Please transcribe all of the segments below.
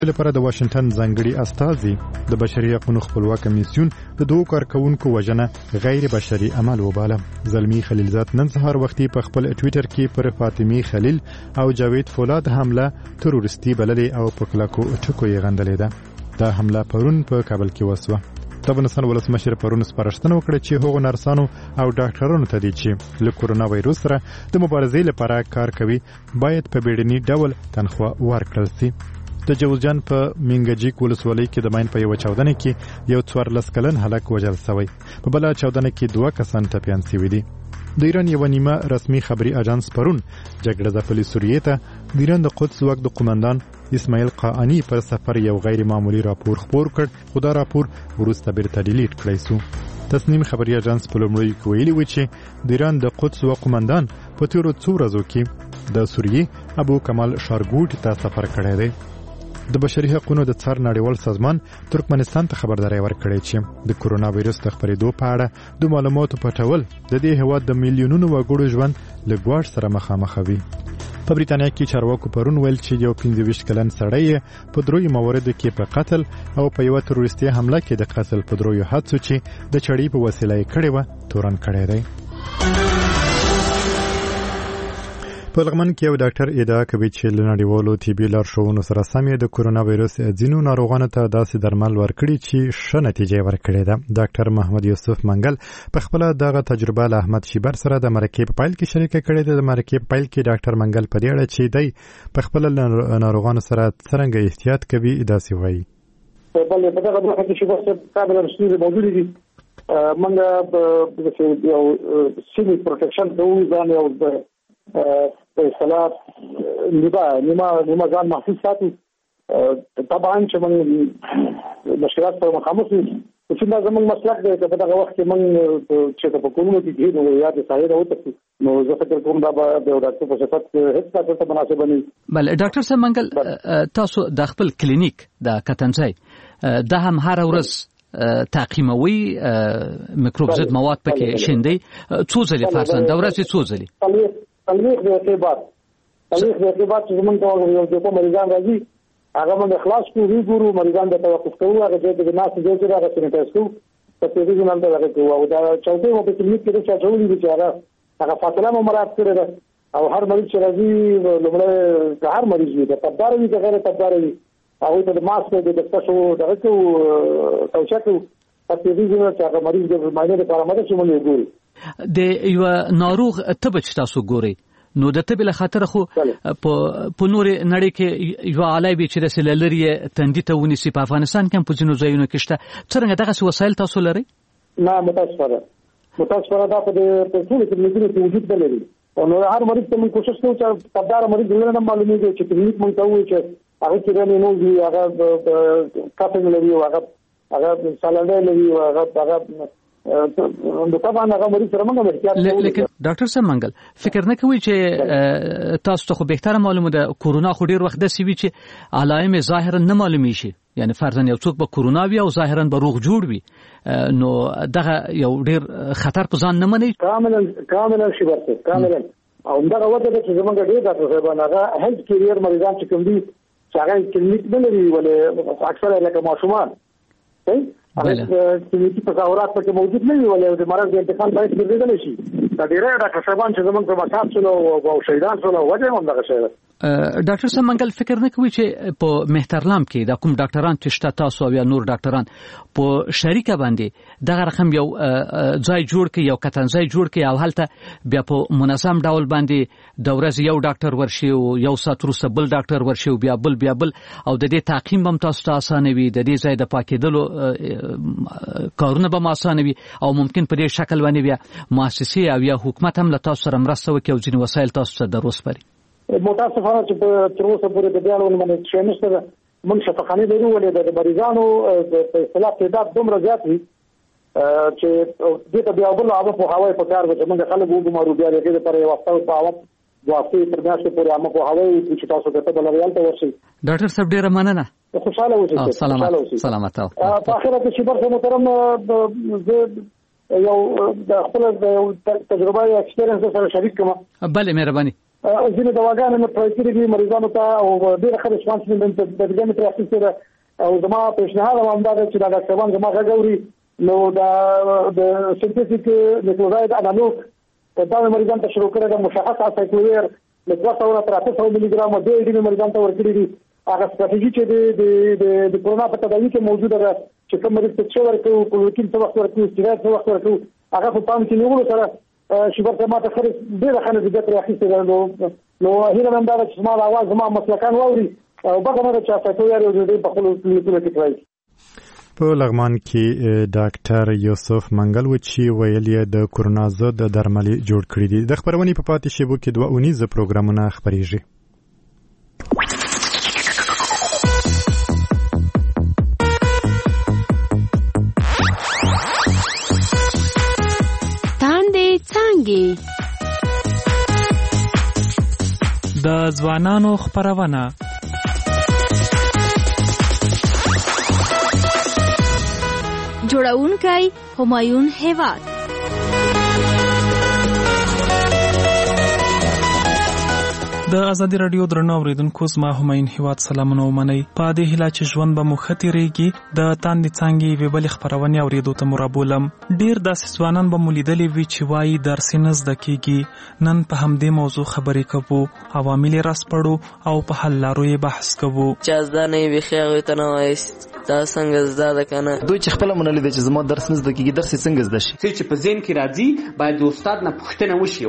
لپاره د واشنگټن ځانګړي استازي د بشري حقوقو خپلواک کمیسیون د دوه کارکونکو وژنه غیر بشري عمل وباله. زلمی خلیلزاد نن سهار وختي په خپل ټوئیټر کې پر فاطمی خلیل او جاوید فولاد حمله تروریستي بللې او په کلکو ټکو یې غندلې ده. دا حمله پرون په کابل کې وسوه. د افغانستان ولسمشر پرون سپارښتنه وکړه چې هغو نرسانو او ډاکټرانو ته دي چې له کورونا وایروس سره د مبارزې لپاره کار کوي باید په بیړني ډول تنخواه ورکړل شي. د جوزجان په منګجیک ولسوالۍ کې د ماین په یو چاودنه کې یو 14 کلن هلک وژل شوی. په بل چاودنه کې 2 کسان ټپيان شوي دي. د ایران یو نیمه رسمي خبري اژانس پرون جګړه ځپلې سوریې ته د ایران د قدس وګ د قومندان اسماعیل قانی پر سفر یو غیر معمولی راپور خپور کړ. خدا راپور وروسته بیرته ډیلیټ کړی شو. تصنیم خبري اژانس په لومړي کې ویلي و چې د ایران د قدس وګ قومندان په تیرو څو ورځو کې د سوریې ابو کمال شارګوټ ته سفر کړی دی. د بشري حقوقو د څار نړیوال سازمان ترکمنستان ته خبرداري ورکړې چې د کورونا وایروس د خپرېدو په اړه د معلوماتو پټول د دې هیواد د میلیونونو وګړو ژوند له ګواښ سره مخامخ وي. په بریتانیا کې چارواکو پرون ویل چې یو 25 کلن سړی په دروي مواردو کې په قتل او په یو تروریستي حمله کې د قتل په دروي حادثو چې د چړې په وسیله یې کړې و تورن کړی دی. په لغمن کې یو ډاکټر ادعا کوي چې له نړیوالو طبي لارښوونو سره سم د کورونا وایروس ځینو ناروغانو ته داسې درمل ورکړي چې ښه نتیجه ورکړې ده. ډاکټر محمد یوسف منګل په خپل دغه تجربه له احمد شیبر سره د مرکې په پایل کې شریک کړې ده. د مرکې په پایل کې ډاکټر منګل په دې اړه چې دی په خپل ناروغانو سره څنګه احتیاط کوي داسې وایي. بل په دغه وخت کې چې وسه کابل رسمي موجود دي منګه یو سیمي پروټیکشن دوی ځان یو په صلاح نیمه ځان محفوظ ساتي. طبعا چې موږ مشکلات سره مخامخ یو چې دا زموږ مسلک دی. په دغه وخت کې موږ چې په کومو کې دي نو یاد ساحل او ته نو زه فکر کوم دا به د ډاکټر په صفت هیڅ څه مناسب نه. بل ډاکټر صاحب منګل تاسو د خپل کلینیک د کتنځای د هم هر ورځ تعقیموي میکروب ضد مواد پکې شیندي څو ځلې فرضاً د ورځې څو ځلې تاریخ د اعتبار چې موږ ته یو د مریضان راځي هغه موږ اخلاص کوو ګورو مریضان د توقف کوو هغه د ناس د جوړه هغه سینټایز کوو په دې ځای باندې هغه کوو او دا چوکۍ مو په کلینیک کې چې ټولې دي چې هغه فاصله مو مراعات کړی ده او هر مریض چې راځي لومړی هر مریض وي د تبدار وي د غیر تبدار وي هغه ته د ماسک د تاسو دغه کوو توشک په دې ځای چې هغه مریض د ماینه لپاره مده چې مونږ ګورو د یو ناروغ تبه چې تاسو ګوري نو د تبه له خاطر خو په نور نړۍ کې یو علاوه چې د سللري تندې ته ونیسي په افغانستان کې په ځینو ځایونو کې شته. څنګه دغه وسایل تاسو لري؟ نه متاسفانه دا په ټول کلینیکونو کې وجود نه لري او نو هر مریض ته موږ کوشش کوو چې تبدار مریض نه معلومیږي چې کلینیک موږ ته وایي چې هغه چې نه وي هغه کافین لري او هغه سالنډ لري او هغه لیکن ډاکټر صاحب منګل فکر نه کوي چې تاسو ته خو بهتره معلومه ده کورونا خو ډیر وخت د سی وی چې علائم ظاهرا نه معلومي شي یعنی فرضاً یو څوک به کورونا وي او ظاهرا به روغ جوړ وي نو دغه یو ډیر خطر په ځان نه مني کاملا شي ورته کاملا او دغه وخت د چې زمونږ ډیر ډاکټر صاحبان هغه هیلث کیریئر مریضان چې کوم دي چې هغه کلینیک نه لري ولې اکثر لکه ماشومان هغه کلینیکي تظاهرات پکې موجود نه وي ولې د مرض د انتقال باعث ګرځیدل شي. دا ډیره ډاکټر صاحبان چې زمونږ په مساحت سره او شهیدان سره وجه هم دغه شی. ډاکټر صاحب منګل فکر نه کوي چې په مهترلام کې د کوم ډاکټران چې شته تاسو او یا نور ډاکټران په شریکه باندې دغه رقم یو ځای جوړ کړي یو کتنځای جوړ کړي او هلته بیا په منظم ډول باندې د ورځې یو ډاکټر ورشي او یو سات وروسته بل ډاکټر ورشي او بیا بل او د دې تعقیم هم تاسو ته اسانه وي د دې ځای د پاکېدلو کارونه به اسانه وي او ممکن په دې شکل باندې بیا مؤسسې او یا حکومت هم له تاسو سره مرسته وکړي او ځینې وسایل تاسو ته دروسپاري. متاسفانه چې تر اوسه پورې د بیانونو باندې چې نشته موږ شفاخانه لرو ولې د مریضانو په اصطلاح تعداد دومره زیات وي چې دې ته بیا بل هغه په هواي په کار وځي موږ خلک وګورو بیا دې لپاره یو وخت په هوا واقعي تر میاشتې پورې هغه په هواي چې تاسو ته بل ریال ته ورشي. ډاکټر صاحب ډیره مننه. خوشاله اوسئ. سلامات. په اخر کې چې برخه محترم یو د خپل تجربه یا ایکسپیرینس سره شریک کوم. بله مهرباني. ځینې دواګانې مې ټرای کړې دي مریضانو ته او ډېر ښه ریسپانس مې د دې ترې اخیستې ده او زما پیشنهاد هم دا دی چې دا ډاکټران زما غږ اوري نو د سنتیټیک نیوکلیوټاید انالوګ دا مریضانو ته شروع کړی ده مشخص اسایکلوویر له 200 تر 800 ملي ګرام د دې مریضانو ته ورکړي دي هغه ستراتیژي چې د کورونا په تداوی کې موجوده ده چې کوم مریض ته څو ورکو کلوروکین څو وخت ورکو سټیراید څو وخت ورکو هغه په پام کې نیولو سره شوګر ته ماته خرڅ ډېر ښه نتیجه ترې اخیستې ده نو هیله مند ده چې زما د اواز زما مسلکان واوري او بده نه ده چې اسایکلوویر یو ځای په خپلو کلینیکونو کې کړی. په لغمان کې ډاکټر یوسف منګل و چې ویل یې د کورونا ضد درملې جوړ کړي دي. د خبرونې په پاتې شیبو کې 2 اونیزه پروګرامونه خبرېږي. د ځوانانو خبرونه جوړونکی همایون هیواد د ازادي رادیو درنو اوریدونکو زما همایون هیواد سلامونه ومنئ. په دې هیله چې ژوند به مو ښه تیریږي د تاندې څانګې یوې بلې خپرونې اورېدو ته مو رابولم. ډېر داسې ځوانان به مو لیدلي وي چې وایي درسي نه زده کېږي. نن په همدې موضوع خبرې کوو، عوامل یې راسپړو او په حل لارو یې بحث کوو. چې زده نه وي بیخي هغوی ته نه وایست دا څنګه زده ده که نه. دوی چې خپله منلې ده چې زما درس نه زده کېږي، درس یې څنګه زده شي؟ چې په ذهن کې راځي باید د استاد نه پوښتنه وشي.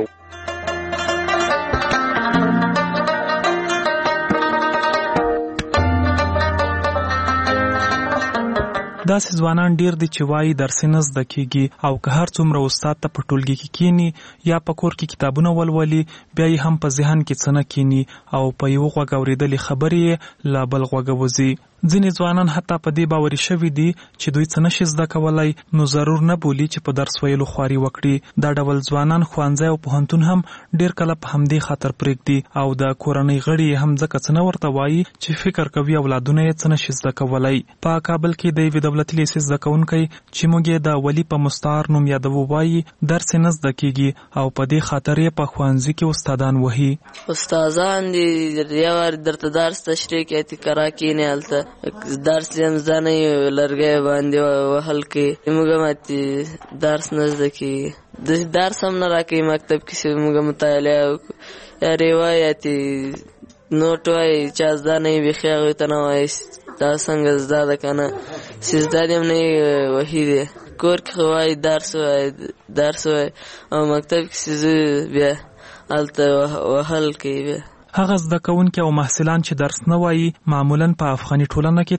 داسې ځوانان ډیر دي چې وایي درس نه زده کېږي او که هر څومره استاد ته په ټولګي کې کینی یا په کور کې کتابونه ولولي بیا یې هم په ذهن کې څه نه کینی او په یو غوږ اورېدلې خبرې لا بل غوږ وځي. ځینې ځوانان حتی په دې باوري شوي دي چې دوی څه نشي زده کولی نو ضرور نه بولي چې په درس ویلو خواري وکړي. دا ډول ځوانان ښوونځی او پوهنتون هم ډیر کله په همدې خاطر پرېږدي او د کورنۍ غړي هم ځکه څه نه ورته وایي چې فکر کوي اولادونه یې څه نشي زده کولی. په کابل کې د یوې دولتي لیسې زده کوونکی چې موږ یې د ولی په مستعار نوم یادوو وایي درس نه زده کېږي او په دې خاطر یې په ښوونځي کې استادان وهي. استادان دي یو وار درته درس تشریح کوي تکرار کینې هلته درس هم زده نه یو لرګی باندې وهل کوي موږ ماتې درس نه زده کېږي. درس هم نه راکوي مکتب کې چې موږ مطالعه یا روایتي نوټ وایي چې زده نه یې بیخي هغوی ته نه وایست دا څنګه زده ده که نه چې زده دې هم نه یې وهي دی. کور کې خو وایي درس وایي او مکتب کې چې زه بیا هلته وهل کوي. بیا هغه زده کوونکي او محصلان چې درس نه وایي معمولاً په افغاني ټولنه کې